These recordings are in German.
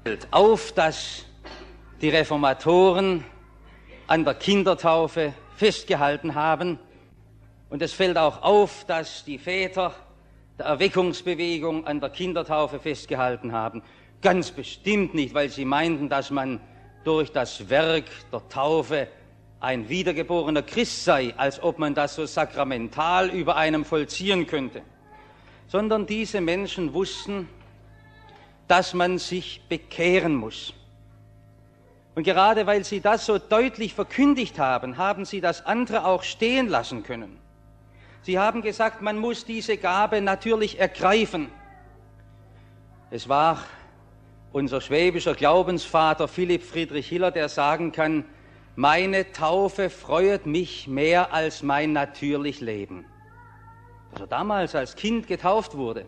auf, dass die Reformatoren an der Kindertaufe festgehalten haben. Und es fällt auch auf, dass die Väter der Erweckungsbewegung an der Kindertaufe festgehalten haben. Ganz bestimmt nicht, weil sie meinten, dass man durch das Werk der Taufe ein wiedergeborener Christ sei, als ob man das so sakramental über einem vollziehen könnte. Sondern diese Menschen wussten, dass man sich bekehren muss. Und gerade weil sie das so deutlich verkündigt haben, haben sie das andere auch stehen lassen können. Sie haben gesagt, man muss diese Gabe natürlich ergreifen. Es war unser schwäbischer Glaubensvater Philipp Friedrich Hiller, der sagen kann, meine Taufe freuet mich mehr als mein natürlich Leben. Dass er damals als Kind getauft wurde.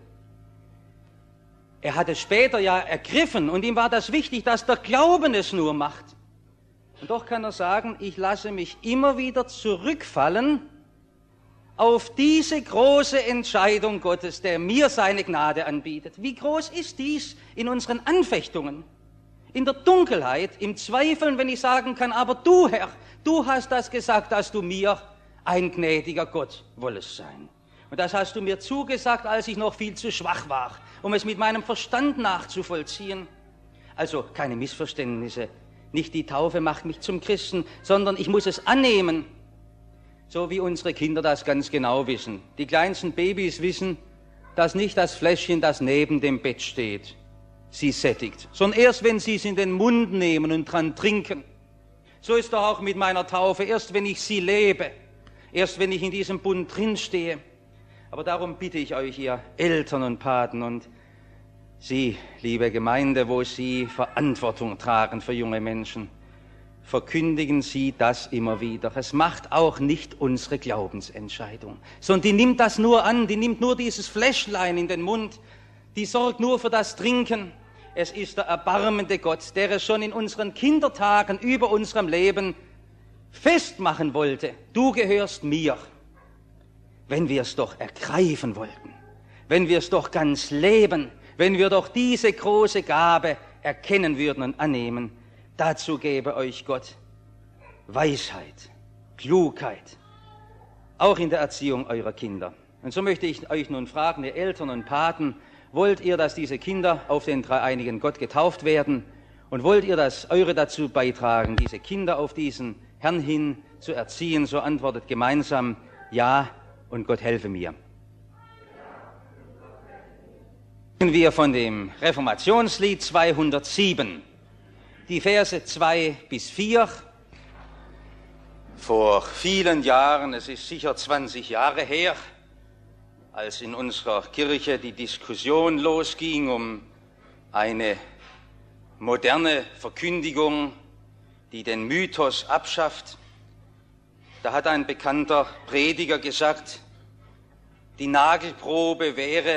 Er hat es später ja ergriffen und ihm war das wichtig, dass der Glauben es nur macht. Und doch kann er sagen, ich lasse mich immer wieder zurückfallen auf diese große Entscheidung Gottes, der mir seine Gnade anbietet. Wie groß ist dies in unseren Anfechtungen, in der Dunkelheit, im Zweifeln, wenn ich sagen kann, aber du, Herr, du hast das gesagt, dass du mir ein gnädiger Gott wollest sein. Und das hast du mir zugesagt, als ich noch viel zu schwach war, um es mit meinem Verstand nachzuvollziehen. Also keine Missverständnisse. Nicht die Taufe macht mich zum Christen, sondern ich muss es annehmen. So wie unsere Kinder das ganz genau wissen. Die kleinsten Babys wissen, dass nicht das Fläschchen, das neben dem Bett steht, sie sättigt, sondern erst, wenn sie es in den Mund nehmen und dran trinken. So ist doch auch mit meiner Taufe. Erst, wenn ich sie lebe, erst, wenn ich in diesem Bund drinstehe. Aber darum bitte ich euch, ihr Eltern und Paten und Sie, liebe Gemeinde, wo Sie Verantwortung tragen für junge Menschen, verkündigen Sie das immer wieder. Es macht auch nicht unsere Glaubensentscheidung, sondern die nimmt das nur an, die nimmt nur dieses Fläschlein in den Mund, die sorgt nur für das Trinken. Es ist der erbarmende Gott, der es schon in unseren Kindertagen über unserem Leben festmachen wollte. Du gehörst mir. Wenn wir es doch ergreifen wollten, wenn wir es doch ganz leben, wenn wir doch diese große Gabe erkennen würden und annehmen, dazu gebe euch Gott Weisheit, Klugheit, auch in der Erziehung eurer Kinder. Und so möchte ich euch nun fragen, ihr Eltern und Paten, wollt ihr, dass diese Kinder auf den dreieinigen Gott getauft werden? Und wollt ihr, dass eure dazu beitragen, diese Kinder auf diesen Herrn hin zu erziehen? So antwortet gemeinsam ja und Gott helfe mir. Wir von dem Reformationslied 207, die Verse 2 bis 4. Vor vielen Jahren, es ist sicher 20 Jahre her, als in unserer Kirche die Diskussion losging um eine moderne Verkündigung, die den Mythos abschafft, da hat ein bekannter Prediger gesagt, die Nagelprobe wäre,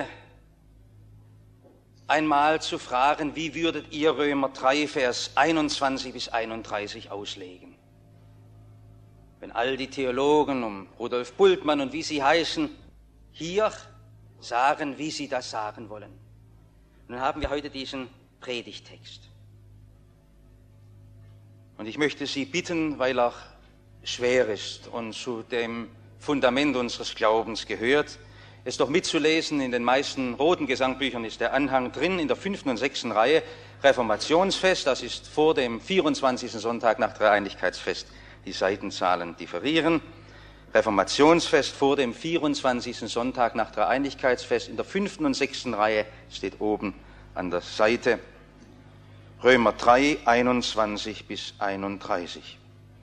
einmal zu fragen, wie würdet ihr Römer 3, Vers 21 bis 31 auslegen? Wenn all die Theologen um Rudolf Bultmann und wie sie heißen, hier sagen, wie sie das sagen wollen. Und dann haben wir heute diesen Predigtext. Und ich möchte Sie bitten, weil er schwer ist und zu dem Fundament unseres Glaubens gehört, es doch mitzulesen. In den meisten roten Gesangbüchern ist der Anhang drin, in der 5. und 6. Reihe, Reformationsfest, das ist vor dem 24. Sonntag nach Dreieinigkeitsfest. Die Seitenzahlen differieren. Reformationsfest vor dem 24. Sonntag nach Dreieinigkeitsfest, in der 5. und 6. Reihe steht oben an der Seite. Römer 3, 21 bis 31.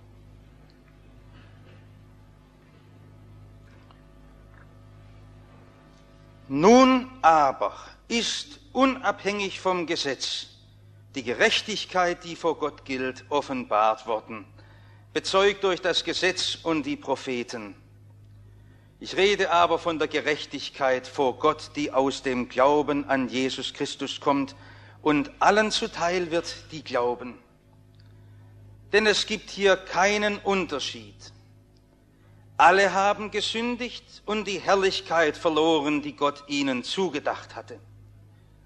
Nun aber ist unabhängig vom Gesetz die Gerechtigkeit, die vor Gott gilt, offenbart worden, bezeugt durch das Gesetz und die Propheten. Ich rede aber von der Gerechtigkeit vor Gott, die aus dem Glauben an Jesus Christus kommt und allen zuteil wird, die glauben. Denn es gibt hier keinen Unterschied. Alle haben gesündigt und die Herrlichkeit verloren, die Gott ihnen zugedacht hatte.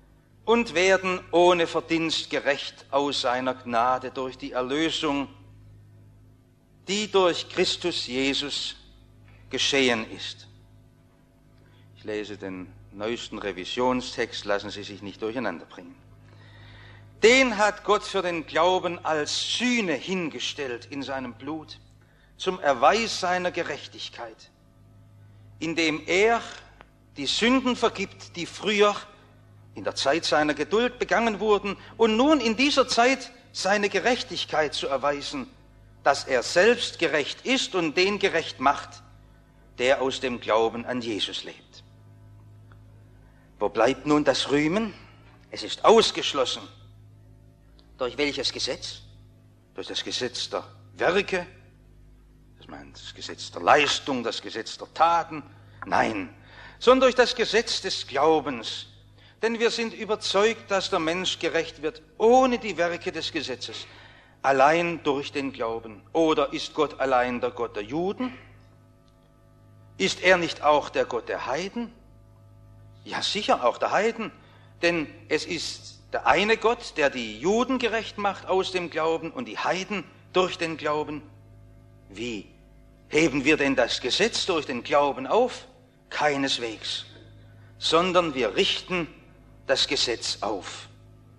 und werden ohne Verdienst gerecht aus seiner Gnade durch die Erlösung, die durch Christus Jesus geschehen ist. Ich lese den neuesten Revisionstext, lassen Sie sich nicht durcheinander bringen. Den hat Gott für den Glauben als Sühne hingestellt in seinem Blut, zum Erweis seiner Gerechtigkeit, indem er die Sünden vergibt, die früher in der Zeit seiner Geduld begangen wurden, und nun in dieser Zeit seine Gerechtigkeit zu erweisen, dass er selbst gerecht ist und den gerecht macht, der aus dem Glauben an Jesus lebt. Wo bleibt nun das Rühmen? Es ist ausgeschlossen. Durch welches Gesetz? Durch das Gesetz der Werke, das Gesetz der Leistung, das Gesetz der Taten? Nein, sondern durch das Gesetz des Glaubens. Denn wir sind überzeugt, dass der Mensch gerecht wird ohne die Werke des Gesetzes, allein durch den Glauben. Oder ist Gott allein der Gott der Juden? Ist er nicht auch der Gott der Heiden? Ja, sicher auch der Heiden, denn es ist der eine Gott, der die Juden gerecht macht aus dem Glauben und die Heiden durch den Glauben. Wie heben wir denn das Gesetz durch den Glauben auf? Keineswegs, sondern wir richten das Gesetz auf.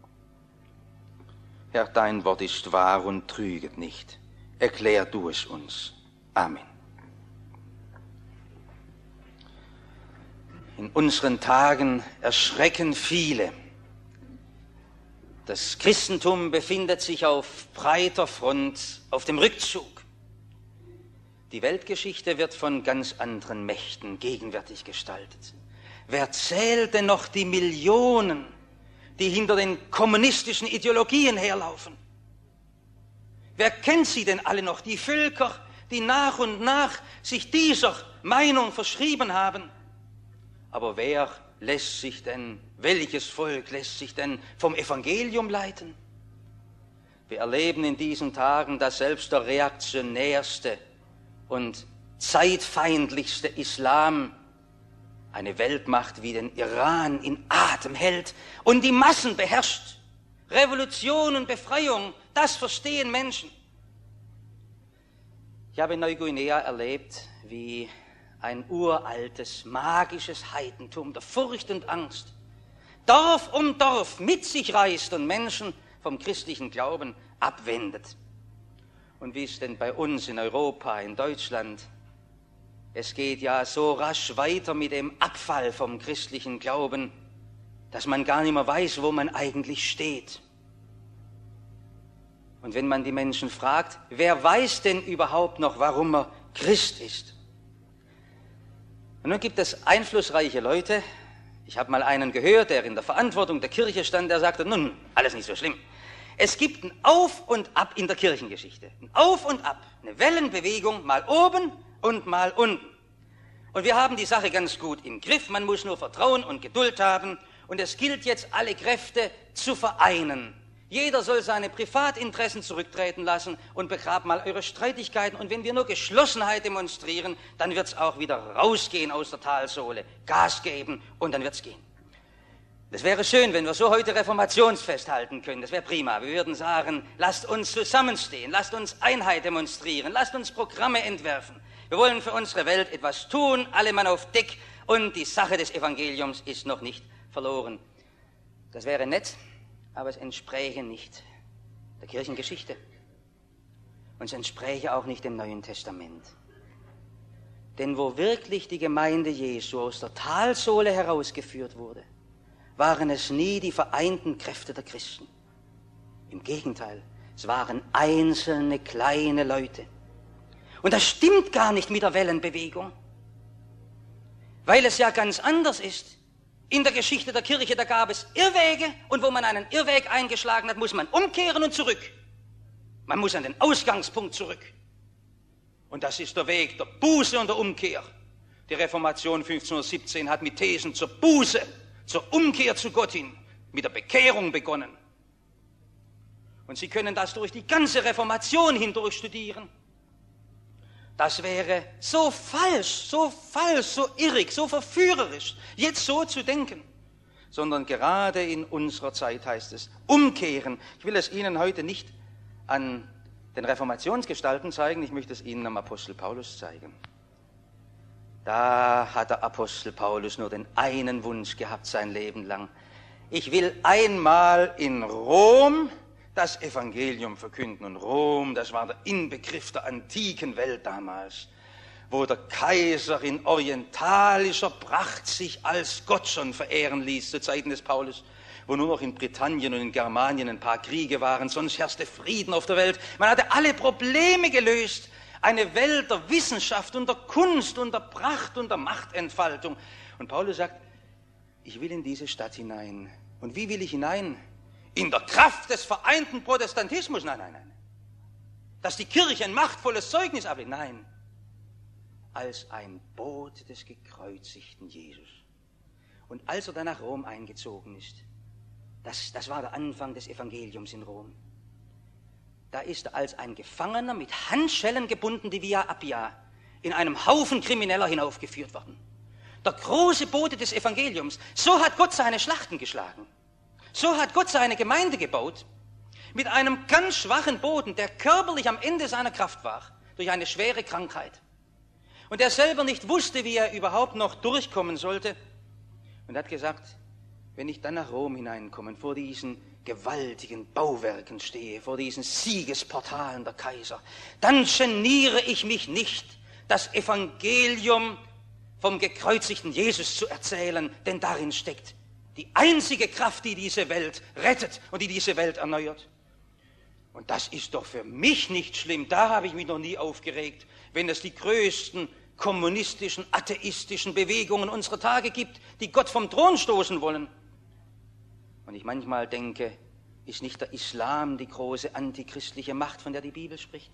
Herr, dein Wort ist wahr und trüget nicht. Erklär du es uns. Amen. In unseren Tagen erschrecken viele. Das Christentum befindet sich auf breiter Front auf dem Rückzug. Die Weltgeschichte wird von ganz anderen Mächten gegenwärtig gestaltet. Wer zählt denn noch die Millionen, die hinter den kommunistischen Ideologien herlaufen? Wer kennt sie denn alle noch, die Völker, die nach und nach sich dieser Meinung verschrieben haben? Aber welches Volk lässt sich denn vom Evangelium leiten? Wir erleben in diesen Tagen, dass selbst der reaktionärste und zeitfeindlichste Islam eine Weltmacht wie den Iran in Atem hält und die Massen beherrscht. Revolution und Befreiung, das verstehen Menschen. Ich habe in Neuguinea erlebt, wie ein uraltes, magisches Heidentum der Furcht und Angst Dorf um Dorf mit sich reißt und Menschen vom christlichen Glauben abwendet. Und wie ist denn bei uns in Europa, in Deutschland? Es geht ja so rasch weiter mit dem Abfall vom christlichen Glauben, dass man gar nicht mehr weiß, wo man eigentlich steht. Und wenn man die Menschen fragt, wer weiß denn überhaupt noch, warum er Christ ist? Und nun gibt es einflussreiche Leute. Ich habe mal einen gehört, der in der Verantwortung der Kirche stand, der sagte, nun, alles nicht so schlimm. Es gibt ein Auf und Ab in der Kirchengeschichte. Ein Auf und Ab, eine Wellenbewegung, mal oben und mal unten. Und wir haben die Sache ganz gut im Griff. Man muss nur Vertrauen und Geduld haben. Und es gilt jetzt, alle Kräfte zu vereinen. Jeder soll seine Privatinteressen zurücktreten lassen und begrabt mal eure Streitigkeiten. Und wenn wir nur Geschlossenheit demonstrieren, dann wird es auch wieder rausgehen aus der Talsohle, Gas geben und dann wird es gehen. Das wäre schön, wenn wir so heute Reformationsfest halten können. Das wäre prima. Wir würden sagen, lasst uns zusammenstehen, lasst uns Einheit demonstrieren, lasst uns Programme entwerfen. Wir wollen für unsere Welt etwas tun, alle Mann auf Deck, und die Sache des Evangeliums ist noch nicht verloren. Das wäre nett, aber es entspräche nicht der Kirchengeschichte. Und es entspräche auch nicht dem Neuen Testament. Denn wo wirklich die Gemeinde Jesu aus der Talsohle herausgeführt wurde, waren es nie die vereinten Kräfte der Christen. Im Gegenteil, es waren einzelne kleine Leute. Und das stimmt gar nicht mit der Wellenbewegung, weil es ja ganz anders ist. In der Geschichte der Kirche, da gab es Irrwege, und wo man einen Irrweg eingeschlagen hat, muss man umkehren und zurück. Man muss an den Ausgangspunkt zurück. Und das ist der Weg der Buße und der Umkehr. Die Reformation 1517 hat mit Thesen zur Buße, zur Umkehr zu Gott hin, mit der Bekehrung begonnen. Und Sie können das durch die ganze Reformation hindurch studieren. Das wäre so falsch, so irrig, so verführerisch, jetzt so zu denken. sondern gerade in unserer Zeit heißt es umkehren. Ich will es Ihnen heute nicht an den Reformationsgestalten zeigen, ich möchte es Ihnen am Apostel Paulus zeigen. Da hat der Apostel Paulus nur den einen Wunsch gehabt sein Leben lang. Ich will einmal in Rom das Evangelium verkünden. Und Rom, das war der Inbegriff der antiken Welt damals, wo der Kaiser in orientalischer Pracht sich als Gott schon verehren ließ, zu Zeiten des Paulus, wo nur noch in Britannien und in Germanien ein paar Kriege waren, sonst herrschte Frieden auf der Welt. Man hatte alle Probleme gelöst. Eine Welt der Wissenschaft und der Kunst und der Pracht und der Machtentfaltung. Und Paulus sagt, ich will in diese Stadt hinein. Und wie will ich hinein? In der Kraft des vereinten Protestantismus? Nein, nein, nein. Dass die Kirche ein machtvolles Zeugnis ablegt? Nein. Als ein Bote des gekreuzigten Jesus. Und als er dann nach Rom eingezogen ist, das war der Anfang des Evangeliums in Rom. Da ist er als ein Gefangener mit Handschellen gebunden, die Via Appia, in einem Haufen Krimineller hinaufgeführt worden. Der große Bote des Evangeliums. So hat Gott seine Schlachten geschlagen. So hat Gott seine Gemeinde gebaut. Mit einem ganz schwachen Boden, der körperlich am Ende seiner Kraft war, durch eine schwere Krankheit. Und der selber nicht wusste, wie er überhaupt noch durchkommen sollte. Und hat gesagt, wenn ich dann nach Rom hineinkomme, vor diesen gewaltigen Bauwerken stehe, vor diesen Siegesportalen der Kaiser, dann geniere ich mich nicht, das Evangelium vom gekreuzigten Jesus zu erzählen, denn darin steckt die einzige Kraft, die diese Welt rettet und die diese Welt erneuert. Und das ist doch für mich nicht schlimm, da habe ich mich noch nie aufgeregt, wenn es die größten kommunistischen, atheistischen Bewegungen unserer Tage gibt, die Gott vom Thron stoßen wollen. Und ich manchmal denke, ist nicht der Islam die große antichristliche Macht, von der die Bibel spricht?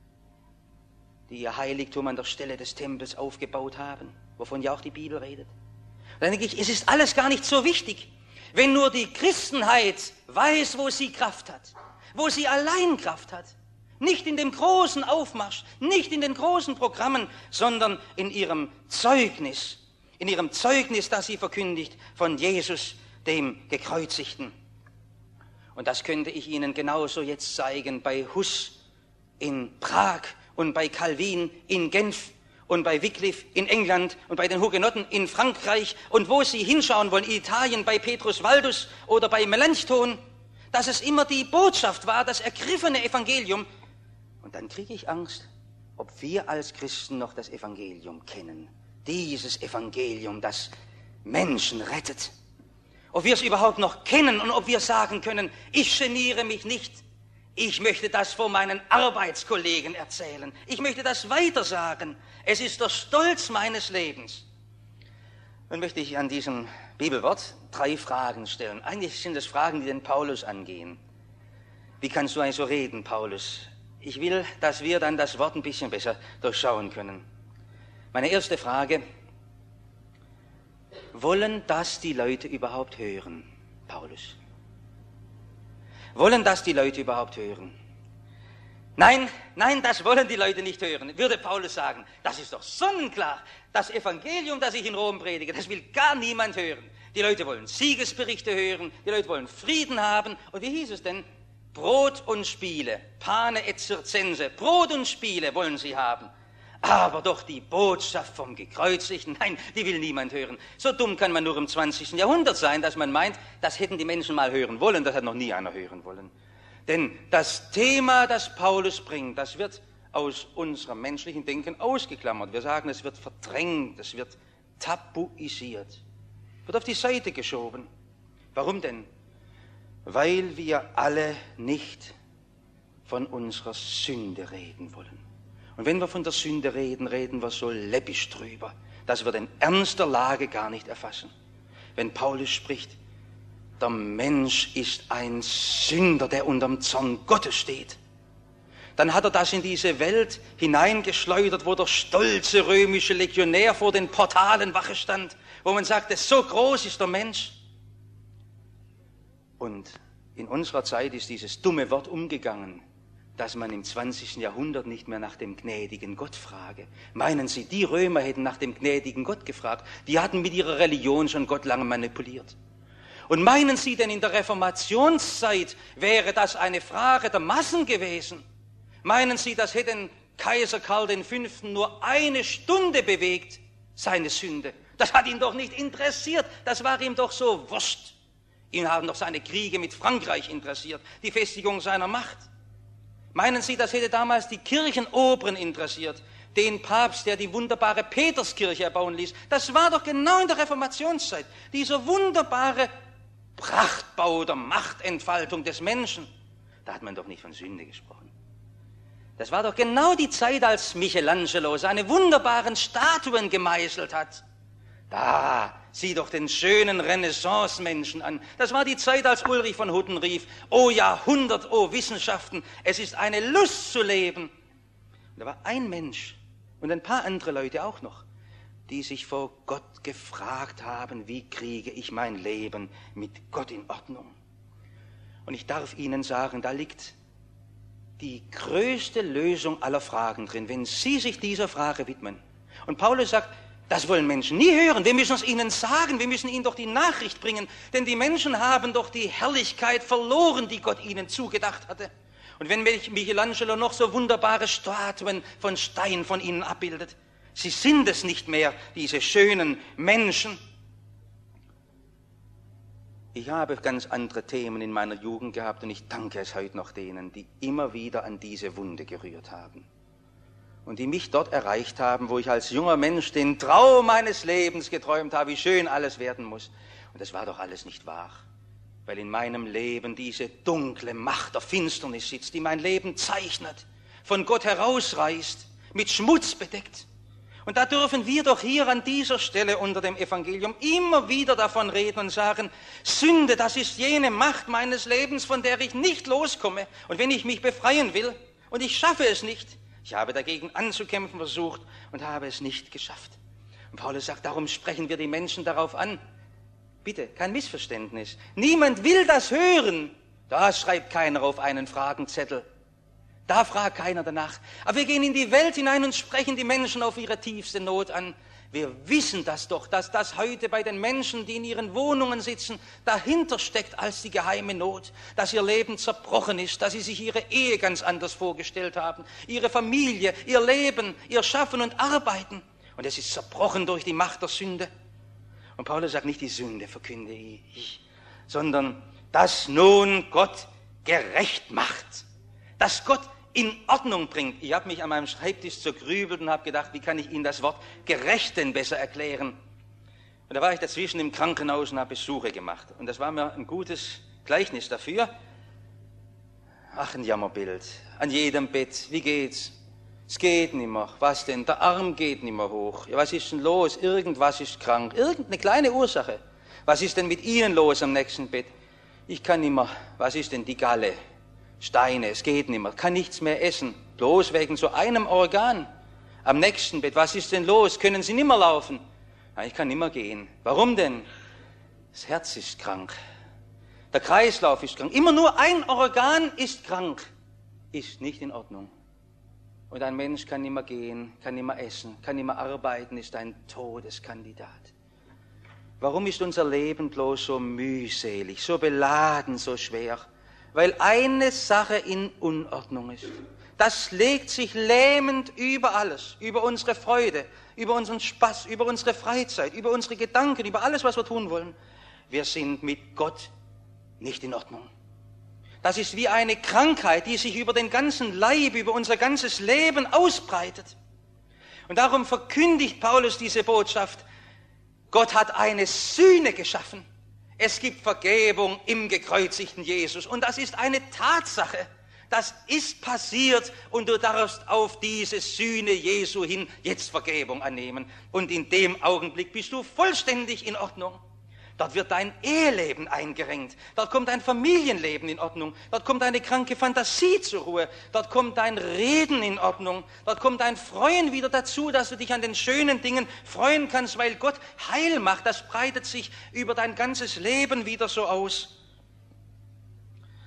Die ihr Heiligtum an der Stelle des Tempels aufgebaut haben, wovon ja auch die Bibel redet. Und dann denke ich, es ist alles gar nicht so wichtig, wenn nur die Christenheit weiß, wo sie Kraft hat, wo sie allein Kraft hat. Nicht in dem großen Aufmarsch, nicht in den großen Programmen, sondern in ihrem Zeugnis, das sie verkündigt von Jesus, dem Gekreuzigten. Und das könnte ich Ihnen genauso jetzt zeigen bei Hus in Prag und bei Calvin in Genf und bei Wycliffe in England und bei den Hugenotten in Frankreich und wo Sie hinschauen wollen, in Italien bei Petrus Waldus oder bei Melanchthon, dass es immer die Botschaft war, das ergriffene Evangelium. Und dann kriege ich Angst, ob wir als Christen noch das Evangelium kennen. Dieses Evangelium, das Menschen rettet. Ob wir es überhaupt noch kennen und ob wir sagen können, ich geniere mich nicht. Ich möchte das vor meinen Arbeitskollegen erzählen. Ich möchte das weitersagen. Es ist der Stolz meines Lebens. Nun möchte ich an diesem Bibelwort 3 Fragen stellen. Eigentlich sind es Fragen, die den Paulus angehen. Wie kannst du eigentlich so reden, Paulus? Ich will, dass wir dann das Wort ein bisschen besser durchschauen können. Meine erste Frage: Wollen das die Leute überhaupt hören, Paulus? Wollen das die Leute überhaupt hören? Nein, das wollen die Leute nicht hören, würde Paulus sagen. Das ist doch sonnenklar. Das Evangelium, das ich in Rom predige, das will gar niemand hören. Die Leute wollen Siegesberichte hören, die Leute wollen Frieden haben. Und wie hieß es denn? Brot und Spiele, Pane et Circense, Brot und Spiele wollen sie haben. Aber doch die Botschaft vom Gekreuzigten, nein, die will niemand hören. So dumm kann man nur im 20. Jahrhundert sein, dass man meint, das hätten die Menschen mal hören wollen, das hat noch nie einer hören wollen. Denn das Thema, das Paulus bringt, das wird aus unserem menschlichen Denken ausgeklammert. Wir sagen, es wird verdrängt, es wird tabuisiert, wird auf die Seite geschoben. Warum denn? Weil wir alle nicht von unserer Sünde reden wollen. Und wenn wir von der Sünde reden, reden wir so läppisch drüber, dass wir den Ernst der Lage gar nicht erfassen. Wenn Paulus spricht, der Mensch ist ein Sünder, der unterm Zorn Gottes steht, dann hat er das in diese Welt hineingeschleudert, wo der stolze römische Legionär vor den Portalen Wache stand, wo man sagte, so groß ist der Mensch. Und in unserer Zeit ist dieses dumme Wort umgegangen, dass man im 20. Jahrhundert nicht mehr nach dem gnädigen Gott frage. Meinen Sie, die Römer hätten nach dem gnädigen Gott gefragt? Die hatten mit ihrer Religion schon Gott lange manipuliert. Und meinen Sie denn, in der Reformationszeit wäre das eine Frage der Massen gewesen? Meinen Sie, das hätte den Kaiser Karl V. nur eine Stunde bewegt, seine Sünde? Das hat ihn doch nicht interessiert. Das war ihm doch so wurscht. Ihn haben doch seine Kriege mit Frankreich interessiert, die Festigung seiner Macht. Meinen Sie, das hätte damals die Kirchenoberen interessiert, den Papst, der die wunderbare Peterskirche erbauen ließ? Das war doch genau in der Reformationszeit, dieser wunderbare Prachtbau der Machtentfaltung des Menschen. Da hat man doch nicht von Sünde gesprochen. Das war doch genau die Zeit, als Michelangelo seine wunderbaren Statuen gemeißelt hat. Da, sieh doch den schönen Renaissance-Menschen an. Das war die Zeit, als Ulrich von Hutten rief, O Jahrhundert, O Wissenschaften, es ist eine Lust zu leben. Und da war ein Mensch und ein paar andere Leute auch noch, die sich vor Gott gefragt haben, wie kriege ich mein Leben mit Gott in Ordnung? Und ich darf Ihnen sagen, da liegt die größte Lösung aller Fragen drin, wenn Sie sich dieser Frage widmen. Und Paulus sagt, das wollen Menschen nie hören. Wir müssen es ihnen sagen, wir müssen ihnen doch die Nachricht bringen, denn die Menschen haben doch die Herrlichkeit verloren, die Gott ihnen zugedacht hatte. Und wenn Michelangelo noch so wunderbare Statuen von Stein von ihnen abbildet, sie sind es nicht mehr, diese schönen Menschen. Ich habe ganz andere Themen in meiner Jugend gehabt und ich danke es heute noch denen, die immer wieder an diese Wunde gerührt haben. Und die mich dort erreicht haben, wo ich als junger Mensch den Traum meines Lebens geträumt habe, wie schön alles werden muss. Und das war doch alles nicht wahr, weil in meinem Leben diese dunkle Macht der Finsternis sitzt, die mein Leben zeichnet, von Gott herausreißt, mit Schmutz bedeckt. Und da dürfen wir doch hier an dieser Stelle unter dem Evangelium immer wieder davon reden und sagen, Sünde, das ist jene Macht meines Lebens, von der ich nicht loskomme. Und wenn ich mich befreien will und ich schaffe es nicht, ich habe dagegen anzukämpfen versucht und habe es nicht geschafft. Und Paulus sagt, darum sprechen wir die Menschen darauf an. Bitte, kein Missverständnis. Niemand will das hören. Da schreibt keiner auf einen Fragenzettel. Da fragt keiner danach. Aber wir gehen in die Welt hinein und sprechen die Menschen auf ihre tiefste Not an. Wir wissen das doch, dass das heute bei den Menschen, die in ihren Wohnungen sitzen, dahinter steckt als die geheime Not, dass ihr Leben zerbrochen ist, dass sie sich ihre Ehe ganz anders vorgestellt haben, ihre Familie, ihr Leben, ihr Schaffen und Arbeiten. Und es ist zerbrochen durch die Macht der Sünde. Und Paulus sagt nicht, die Sünde verkünde ich, sondern dass nun Gott gerecht macht, dass Gott in Ordnung bringt. Ich habe mich an meinem Schreibtisch zergrübelt und habe gedacht, wie kann ich Ihnen das Wort gerecht denn besser erklären? Und da war ich dazwischen im Krankenhaus und habe Besuche gemacht. Und das war mir ein gutes Gleichnis dafür. Ach, ein Jammerbild. An jedem Bett. Wie geht's? Es geht nicht mehr. Was denn? Der Arm geht nicht mehr hoch. Ja, was ist denn los? Irgendwas ist krank. Irgendeine kleine Ursache. Was ist denn mit Ihnen los am nächsten Bett? Ich kann nicht mehr. Was ist denn die Galle? Steine, es geht nicht mehr, kann nichts mehr essen, bloß wegen so einem Organ. Am nächsten Bett, was ist denn los? Können Sie nicht mehr laufen? Nein, ich kann nicht mehr gehen. Warum denn? Das Herz ist krank, der Kreislauf ist krank. Immer nur ein Organ ist krank, ist nicht in Ordnung. Und ein Mensch kann nicht mehr gehen, kann nicht mehr essen, kann nicht mehr arbeiten, ist ein Todeskandidat. Warum ist unser Leben bloß so mühselig, so beladen, so schwer? Weil eine Sache in Unordnung ist. Das legt sich lähmend über alles, über unsere Freude, über unseren Spaß, über unsere Freizeit, über unsere Gedanken, über alles, was wir tun wollen. Wir sind mit Gott nicht in Ordnung. Das ist wie eine Krankheit, die sich über den ganzen Leib, über unser ganzes Leben ausbreitet. Und darum verkündigt Paulus diese Botschaft. Gott hat eine Sühne geschaffen. Es gibt Vergebung im gekreuzigten Jesus. Und das ist eine Tatsache. Das ist passiert und du darfst auf diese Sühne Jesu hin jetzt Vergebung annehmen. Und in dem Augenblick bist du vollständig in Ordnung. Dort wird dein Eheleben eingerenkt. Dort kommt dein Familienleben in Ordnung. Dort kommt deine kranke Fantasie zur Ruhe. Dort kommt dein Reden in Ordnung. Dort kommt dein Freuen wieder dazu, dass du dich an den schönen Dingen freuen kannst, weil Gott Heil macht. Das breitet sich über dein ganzes Leben wieder so aus.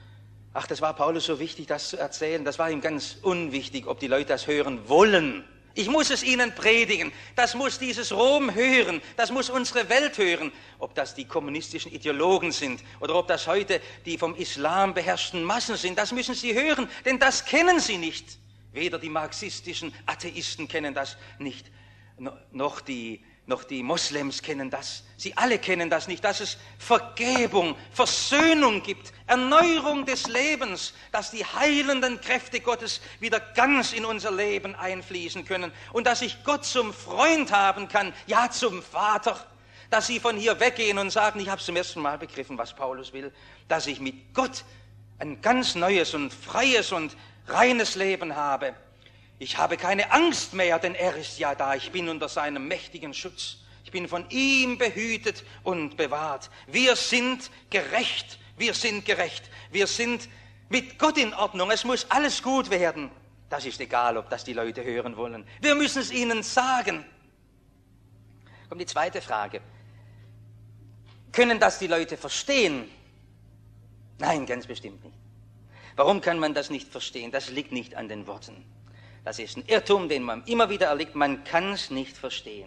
Ach, das war Paulus so wichtig, das zu erzählen. Das war ihm ganz unwichtig, ob die Leute das hören wollen. Ich muss es ihnen predigen. Das muss dieses Rom hören. Das muss unsere Welt hören. Ob das die kommunistischen Ideologen sind oder ob das heute die vom Islam beherrschten Massen sind, das müssen sie hören, denn das kennen sie nicht. Weder die marxistischen Atheisten kennen das nicht, noch die Moslems kennen das. Sie alle kennen das nicht, dass es Vergebung, Versöhnung gibt, Erneuerung des Lebens, dass die heilenden Kräfte Gottes wieder ganz in unser Leben einfließen können und dass ich Gott zum Freund haben kann, ja zum Vater, dass sie von hier weggehen und sagen, ich habe zum ersten Mal begriffen, was Paulus will, dass ich mit Gott ein ganz neues und freies und reines Leben habe. Ich habe keine Angst mehr, denn er ist ja da. Ich bin unter seinem mächtigen Schutz. Ich bin von ihm behütet und bewahrt. Wir sind gerecht. Wir sind gerecht. Wir sind mit Gott in Ordnung. Es muss alles gut werden. Das ist egal, ob das die Leute hören wollen. Wir müssen es ihnen sagen. Kommt die zweite Frage. Können das die Leute verstehen? Nein, ganz bestimmt nicht. Warum kann man das nicht verstehen? Das liegt nicht an den Worten. Das ist ein Irrtum, den man immer wieder erlebt. Man kann es nicht verstehen.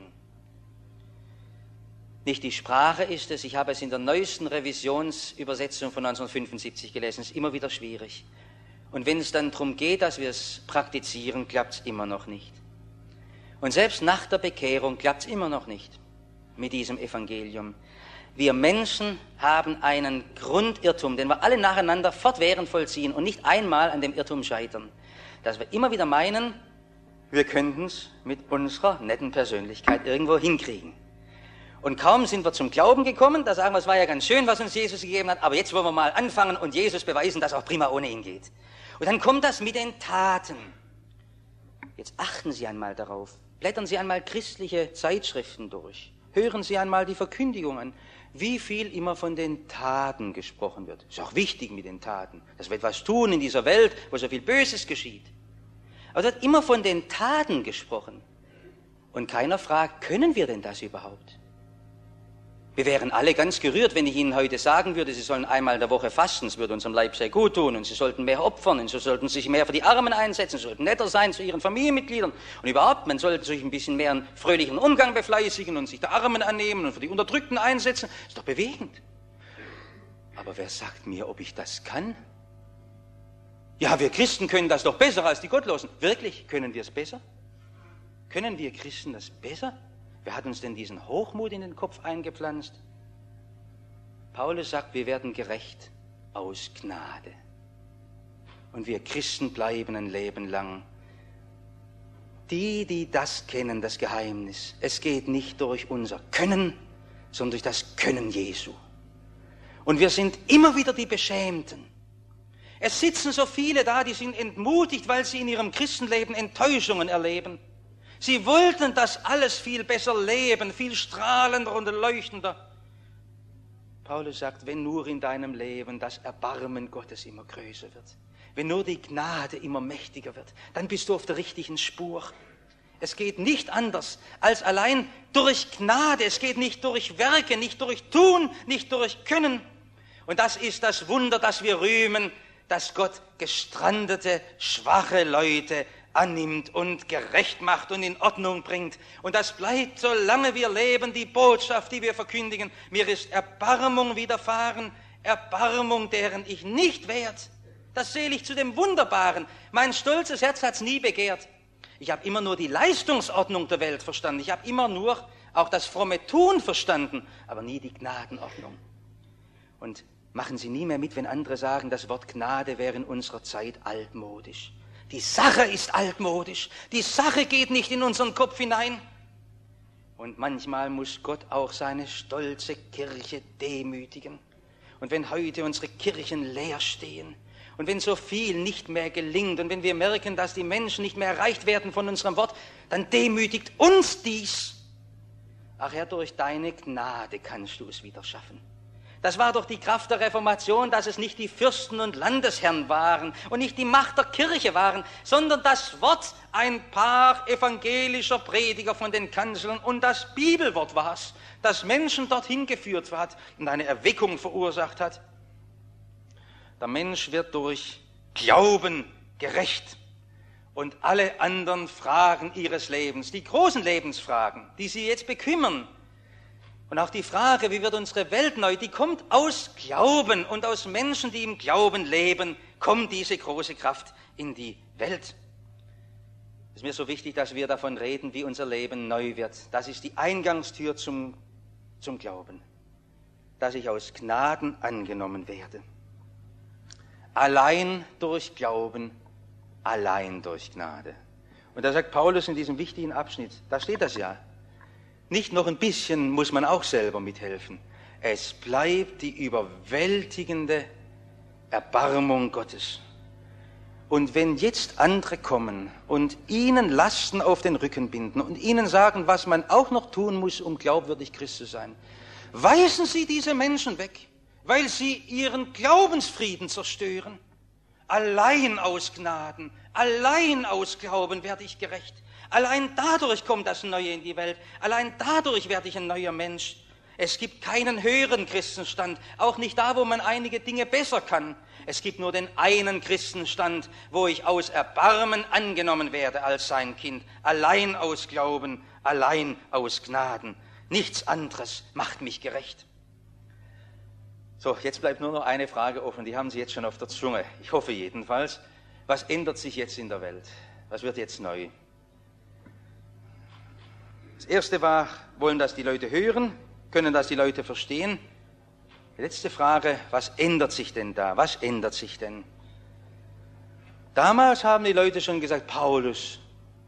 Nicht die Sprache ist es. Ich habe es in der neuesten Revisionsübersetzung von 1975 gelesen. Es ist immer wieder schwierig. Und wenn es dann darum geht, dass wir es praktizieren, klappt es immer noch nicht. Und selbst nach der Bekehrung klappt es immer noch nicht mit diesem Evangelium. Wir Menschen haben einen Grundirrtum, den wir alle nacheinander fortwährend vollziehen und nicht einmal an dem Irrtum scheitern. Dass wir immer wieder meinen, wir könnten es mit unserer netten Persönlichkeit irgendwo hinkriegen. Und kaum sind wir zum Glauben gekommen, da sagen wir, es war ja ganz schön, was uns Jesus gegeben hat, aber jetzt wollen wir mal anfangen und Jesus beweisen, dass auch prima ohne ihn geht. Und dann kommt das mit den Taten. Jetzt achten Sie einmal darauf. Blättern Sie einmal christliche Zeitschriften durch. Hören Sie einmal die Verkündigung an, wie viel immer von den Taten gesprochen wird. Ist auch wichtig mit den Taten, dass wir etwas tun in dieser Welt, wo so viel Böses geschieht. Aber es wird immer von den Taten gesprochen. Und keiner fragt, können wir denn das überhaupt? Wir wären alle ganz gerührt, wenn ich Ihnen heute sagen würde, Sie sollen einmal in der Woche fasten, es würde unserem Leib sehr gut tun und Sie sollten mehr opfern und Sie sollten sich mehr für die Armen einsetzen, Sie sollten netter sein zu Ihren Familienmitgliedern und überhaupt, man sollte sich ein bisschen mehr einen fröhlichen Umgang befleißigen und sich der Armen annehmen und für die Unterdrückten einsetzen. Das ist doch bewegend. Aber wer sagt mir, ob ich das kann? Ja, wir Christen können das doch besser als die Gottlosen. Wirklich, können wir es besser? Können wir Christen das besser? Wer hat uns denn diesen Hochmut in den Kopf eingepflanzt? Paulus sagt, wir werden gerecht aus Gnade. Und wir Christen bleiben ein Leben lang. Die das kennen, das Geheimnis, es geht nicht durch unser Können, sondern durch das Können Jesu. Und wir sind immer wieder die Beschämten. Es sitzen so viele da, die sind entmutigt, weil sie in ihrem Christenleben Enttäuschungen erleben. Sie wollten das alles viel besser leben, viel strahlender und leuchtender. Paulus sagt, wenn nur in deinem Leben das Erbarmen Gottes immer größer wird, wenn nur die Gnade immer mächtiger wird, dann bist du auf der richtigen Spur. Es geht nicht anders als allein durch Gnade. Es geht nicht durch Werke, nicht durch Tun, nicht durch Können. Und das ist das Wunder, das wir rühmen, dass Gott gestrandete, schwache Leute annimmt und gerecht macht und in Ordnung bringt. Und das bleibt, solange wir leben, die Botschaft, die wir verkündigen. Mir ist Erbarmung widerfahren, Erbarmung, deren ich nicht wert. Das zähle ich zu dem Wunderbaren. Mein stolzes Herz hat es nie begehrt. Ich habe immer nur die Leistungsordnung der Welt verstanden. Ich habe immer nur auch das fromme Tun verstanden, aber nie die Gnadenordnung. Und machen Sie nie mehr mit, wenn andere sagen, das Wort Gnade wäre in unserer Zeit altmodisch. Die Sache ist altmodisch. Die Sache geht nicht in unseren Kopf hinein. Und manchmal muss Gott auch seine stolze Kirche demütigen. Und wenn heute unsere Kirchen leer stehen und wenn so viel nicht mehr gelingt und wenn wir merken, dass die Menschen nicht mehr erreicht werden von unserem Wort, dann demütigt uns dies. Ach Herr, durch deine Gnade kannst du es wieder schaffen. Das war doch die Kraft der Reformation, dass es nicht die Fürsten und Landesherren waren und nicht die Macht der Kirche waren, sondern das Wort ein paar evangelischer Prediger von den Kanzeln und das Bibelwort war es, das Menschen dorthin geführt hat und eine Erweckung verursacht hat. Der Mensch wird durch Glauben gerecht und alle anderen Fragen ihres Lebens, die großen Lebensfragen, die sie jetzt bekümmern, und auch die Frage, wie wird unsere Welt neu, die kommt aus Glauben, und aus Menschen, die im Glauben leben, kommt diese große Kraft in die Welt. Es ist mir so wichtig, dass wir davon reden, wie unser Leben neu wird. Das ist die Eingangstür zum Glauben, dass ich aus Gnaden angenommen werde. Allein durch Glauben, allein durch Gnade. Und da sagt Paulus in diesem wichtigen Abschnitt, da steht das ja, nicht noch ein bisschen muss man auch selber mithelfen. Es bleibt die überwältigende Erbarmung Gottes. Und wenn jetzt andere kommen und ihnen Lasten auf den Rücken binden und ihnen sagen, was man auch noch tun muss, um glaubwürdig Christ zu sein, weisen Sie diese Menschen weg, weil sie ihren Glaubensfrieden zerstören. Allein aus Gnaden, allein aus Glauben werde ich gerecht. Allein dadurch kommt das Neue in die Welt. Allein dadurch werde ich ein neuer Mensch. Es gibt keinen höheren Christenstand, auch nicht da, wo man einige Dinge besser kann. Es gibt nur den einen Christenstand, wo ich aus Erbarmen angenommen werde als sein Kind. Allein aus Glauben, allein aus Gnaden. Nichts anderes macht mich gerecht. So, jetzt bleibt nur noch eine Frage offen, die haben Sie jetzt schon auf der Zunge. Ich hoffe jedenfalls. Was ändert sich jetzt in der Welt? Was wird jetzt neu? Das erste war, wollen das die Leute hören? Können das die Leute verstehen? Die letzte Frage, was ändert sich denn da? Was ändert sich denn? Damals haben die Leute schon gesagt, Paulus,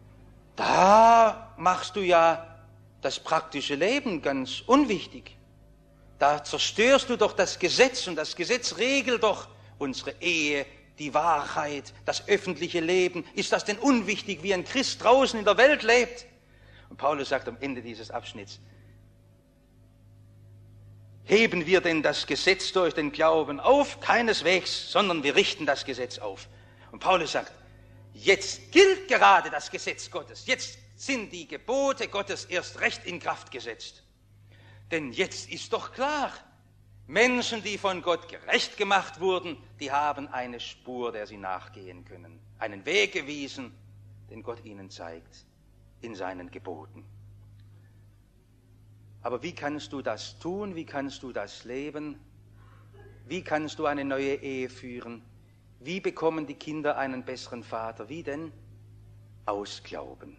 da machst du ja das praktische Leben ganz unwichtig. Da zerstörst du doch das Gesetz und das Gesetz regelt doch unsere Ehe, die Wahrheit, das öffentliche Leben. Ist das denn unwichtig, wie ein Christ draußen in der Welt lebt? Und Paulus sagt am Ende dieses Abschnitts, heben wir denn das Gesetz durch den Glauben auf? Keineswegs, sondern wir richten das Gesetz auf. Und Paulus sagt, jetzt gilt gerade das Gesetz Gottes. Jetzt sind die Gebote Gottes erst recht in Kraft gesetzt. Denn jetzt ist doch klar, Menschen, die von Gott gerecht gemacht wurden, die haben eine Spur, der sie nachgehen können. Einen Weg gewiesen, den Gott ihnen zeigt in seinen Geboten. Aber wie kannst du das tun? Wie kannst du das leben? Wie kannst du eine neue Ehe führen? Wie bekommen die Kinder einen besseren Vater? Wie denn? Aus Glauben.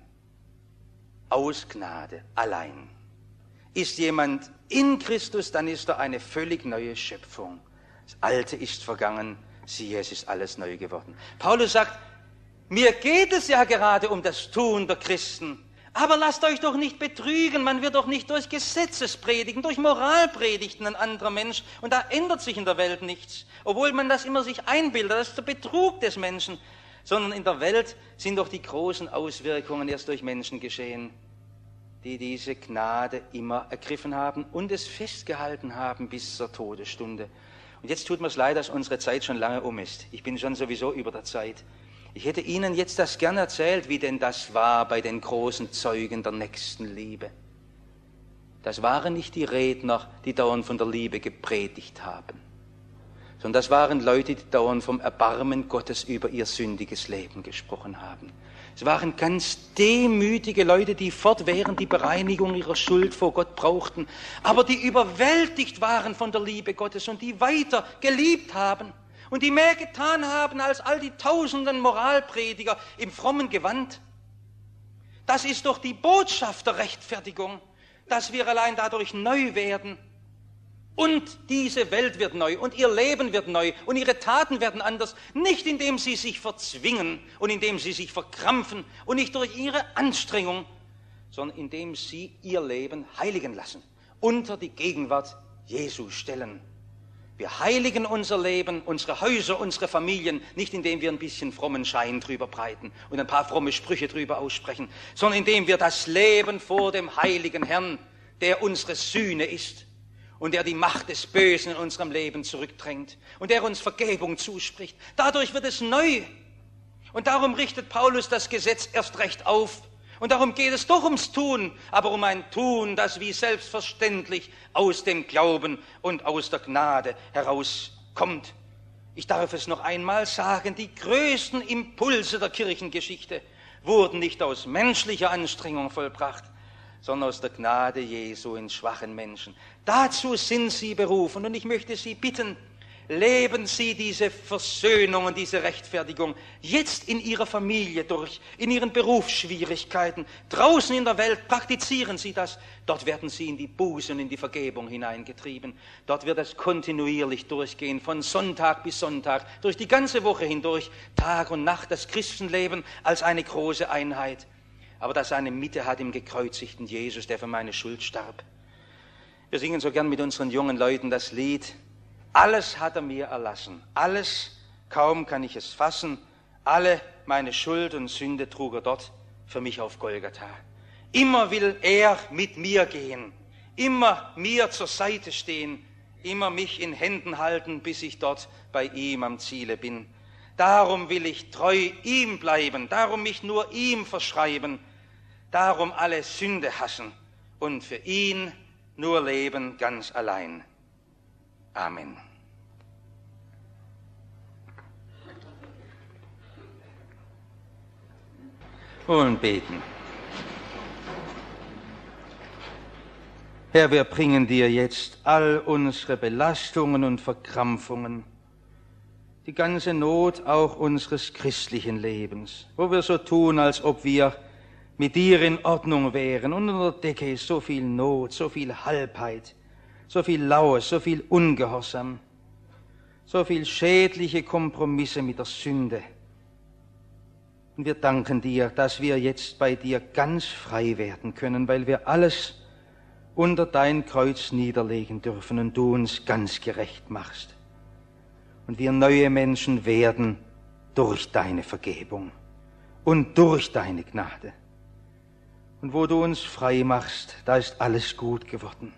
Aus Gnade allein. Ist jemand in Christus, dann ist er eine völlig neue Schöpfung. Das Alte ist vergangen, siehe, es ist alles neu geworden. Paulus sagt, mir geht es ja gerade um das Tun der Christen. Aber lasst euch doch nicht betrügen, man wird doch nicht durch Gesetzespredigen, durch Moralpredigten ein anderer Mensch. Und da ändert sich in der Welt nichts. Obwohl man das immer sich einbildet, das ist der Betrug des Menschen. Sondern in der Welt sind doch die großen Auswirkungen erst durch Menschen geschehen, die diese Gnade immer ergriffen haben und es festgehalten haben bis zur Todesstunde. Und jetzt tut mir es leid, dass unsere Zeit schon lange um ist. Ich bin schon sowieso über der Zeit. Ich hätte Ihnen jetzt das gern erzählt, wie denn das war bei den großen Zeugen der Nächstenliebe. Das waren nicht die Redner, die dauernd von der Liebe gepredigt haben, sondern das waren Leute, die dauernd vom Erbarmen Gottes über ihr sündiges Leben gesprochen haben. Es waren ganz demütige Leute, die fortwährend die Bereinigung ihrer Schuld vor Gott brauchten, aber die überwältigt waren von der Liebe Gottes und die weiter geliebt haben. Und die mehr getan haben als all die tausenden Moralprediger im frommen Gewand. Das ist doch die Botschaft der Rechtfertigung, dass wir allein dadurch neu werden. Und diese Welt wird neu und ihr Leben wird neu und ihre Taten werden anders. Nicht indem sie sich verzwingen und indem sie sich verkrampfen und nicht durch ihre Anstrengung, sondern indem sie ihr Leben heiligen lassen, unter die Gegenwart Jesu stellen. Wir heiligen unser Leben, unsere Häuser, unsere Familien, nicht indem wir ein bisschen frommen Schein drüber breiten und ein paar fromme Sprüche drüber aussprechen, sondern indem wir das Leben vor dem heiligen Herrn, der unsere Sühne ist und der die Macht des Bösen in unserem Leben zurückdrängt und der uns Vergebung zuspricht. Dadurch wird es neu. Und darum richtet Paulus das Gesetz erst recht auf. Und darum geht es doch ums Tun, aber um ein Tun, das wie selbstverständlich aus dem Glauben und aus der Gnade herauskommt. Ich darf es noch einmal sagen, die größten Impulse der Kirchengeschichte wurden nicht aus menschlicher Anstrengung vollbracht, sondern aus der Gnade Jesu in schwachen Menschen. Dazu sind Sie berufen und ich möchte Sie bitten, leben Sie diese Versöhnung und diese Rechtfertigung jetzt in Ihrer Familie durch, in Ihren Berufsschwierigkeiten, draußen in der Welt praktizieren Sie das. Dort werden Sie in die Buße und in die Vergebung hineingetrieben. Dort wird es kontinuierlich durchgehen, von Sonntag bis Sonntag, durch die ganze Woche hindurch, Tag und Nacht, das Christenleben als eine große Einheit. Aber das eine Mitte hat im gekreuzigten Jesus, der für meine Schuld starb. Wir singen so gern mit unseren jungen Leuten das Lied: Alles hat er mir erlassen, alles, kaum kann ich es fassen, alle meine Schuld und Sünde trug er dort für mich auf Golgatha. Immer will er mit mir gehen, immer mir zur Seite stehen, immer mich in Händen halten, bis ich dort bei ihm am Ziele bin. Darum will ich treu ihm bleiben, darum mich nur ihm verschreiben, darum alle Sünde hassen und für ihn nur leben ganz allein. Amen. Und beten. Herr, wir bringen dir jetzt all unsere Belastungen und Verkrampfungen, die ganze Not auch unseres christlichen Lebens, wo wir so tun, als ob wir mit dir in Ordnung wären und unter der Decke ist so viel Not, so viel Halbheit, so viel Laues, so viel Ungehorsam, so viel schädliche Kompromisse mit der Sünde. Und wir danken dir, dass wir jetzt bei dir ganz frei werden können, weil wir alles unter dein Kreuz niederlegen dürfen und du uns ganz gerecht machst. Und wir neue Menschen werden durch deine Vergebung und durch deine Gnade. Und wo du uns frei machst, da ist alles gut geworden.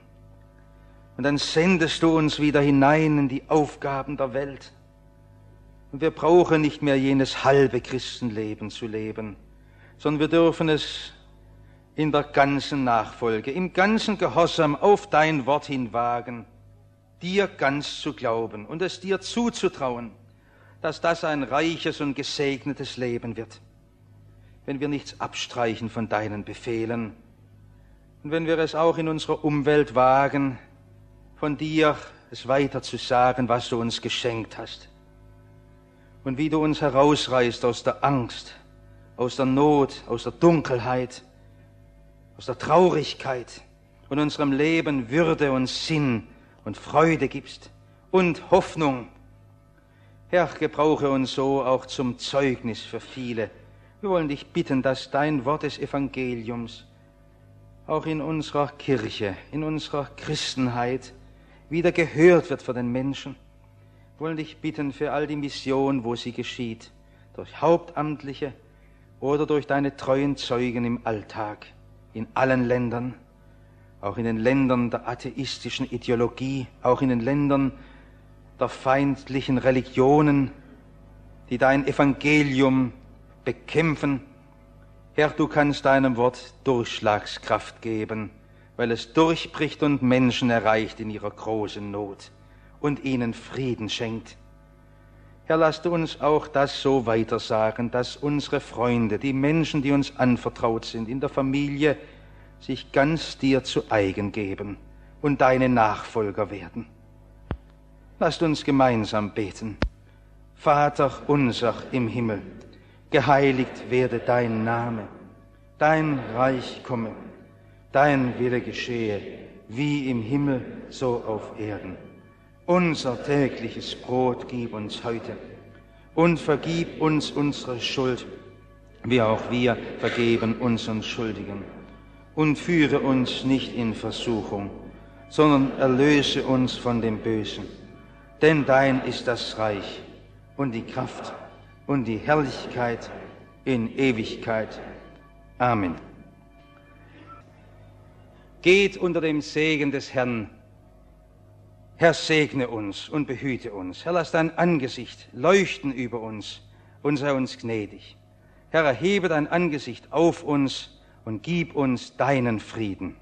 Und dann sendest du uns wieder hinein in die Aufgaben der Welt. Und wir brauchen nicht mehr jenes halbe Christenleben zu leben, sondern wir dürfen es in der ganzen Nachfolge, im ganzen Gehorsam auf dein Wort hin wagen, dir ganz zu glauben und es dir zuzutrauen, dass das ein reiches und gesegnetes Leben wird, wenn wir nichts abstreichen von deinen Befehlen und wenn wir es auch in unserer Umwelt wagen, von dir es weiter zu sagen, was du uns geschenkt hast und wie du uns herausreißt aus der Angst, aus der Not, aus der Dunkelheit, aus der Traurigkeit und unserem Leben Würde und Sinn und Freude gibst und Hoffnung. Herr, gebrauche uns so auch zum Zeugnis für viele. Wir wollen dich bitten, dass dein Wort des Evangeliums auch in unserer Kirche, in unserer Christenheit wieder gehört wird für den Menschen. Wir wollen dich bitten für all die Mission, wo sie geschieht, durch Hauptamtliche oder durch deine treuen Zeugen im Alltag, in allen Ländern, auch in den Ländern der atheistischen Ideologie, auch in den Ländern der feindlichen Religionen, die dein Evangelium bekämpfen. Herr, du kannst deinem Wort Durchschlagskraft geben, weil es durchbricht und Menschen erreicht in ihrer großen Not und ihnen Frieden schenkt. Herr, lass du uns auch das so weitersagen, dass unsere Freunde, die Menschen, die uns anvertraut sind, in der Familie, sich ganz dir zu eigen geben und deine Nachfolger werden. Lasst uns gemeinsam beten. Vater unser im Himmel, geheiligt werde dein Name, dein Reich komme, dein Wille geschehe, wie im Himmel, so auf Erden. Unser tägliches Brot gib uns heute und vergib uns unsere Schuld, wie auch wir vergeben unseren Schuldigen. Und führe uns nicht in Versuchung, sondern erlöse uns von dem Bösen. Denn dein ist das Reich und die Kraft und die Herrlichkeit in Ewigkeit. Amen. Geht unter dem Segen des Herrn. Herr, segne uns und behüte uns. Herr, lass dein Angesicht leuchten über uns und sei uns gnädig. Herr, erhebe dein Angesicht auf uns und gib uns deinen Frieden.